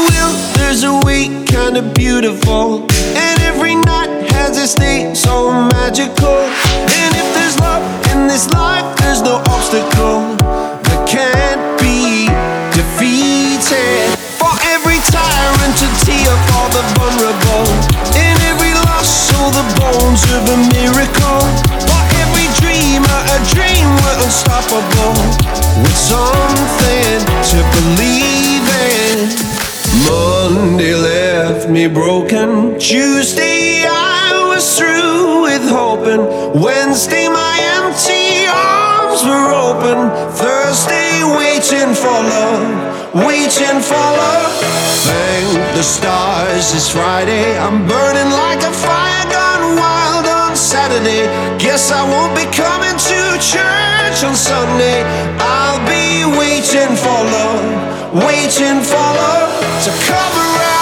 will, there's a way, kinda beautiful. And every night has its day, so magical. And if there's love in this life, there's no obstacle that can't be defeated. For every tyrant to tear for the vulnerable. In every loss, show the bones of a miracle. For every dreamer, a dream we're unstoppable. With something to believe in. Monday left me broken. Tuesday I was through with hoping. Wednesday my empty arms were open. Thursday waiting for love, waiting for love. Thank the stars it's Friday. I'm burning like a fire gone wild on Saturday. Guess I won't be coming to church on Sunday. I'll be waiting for love, waiting for love to come around.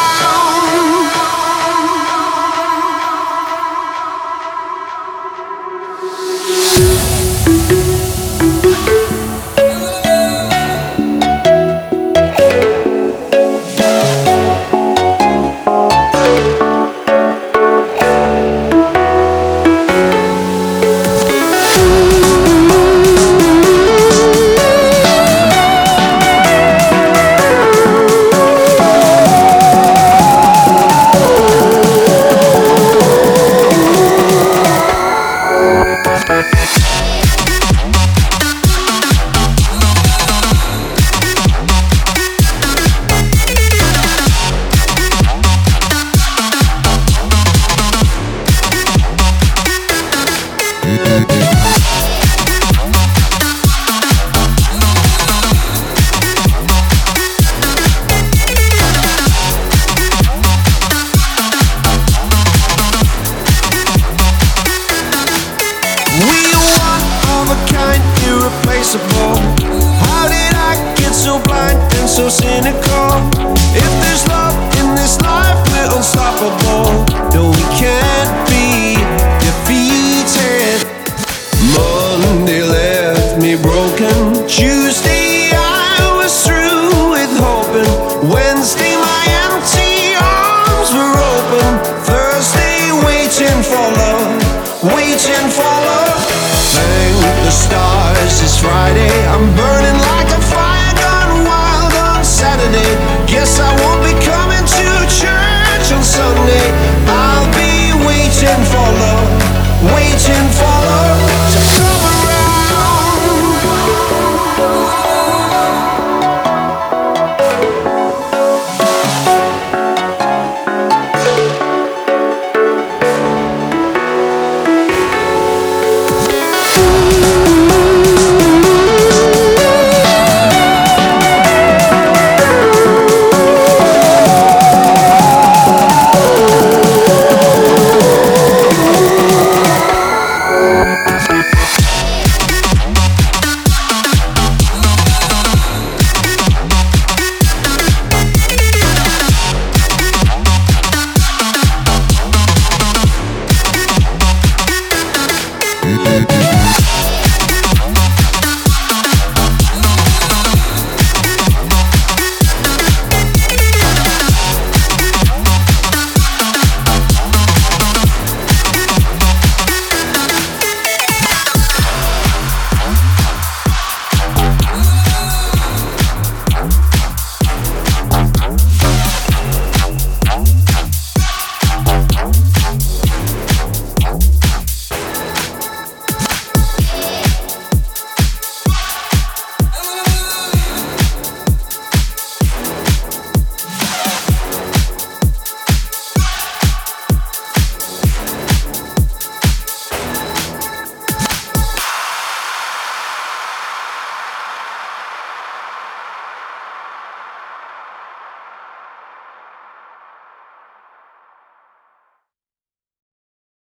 How did I get so blind and so cynical? If there's love in this life, we're unstoppable. No, we can't be defeated. Monday left me broken. Tuesday I was through with hoping. Wednesday my empty arms were open. Thursday waiting for love, waiting for love. Thank the stars it's Friday. I'm burning like a fire gone wild on Saturday.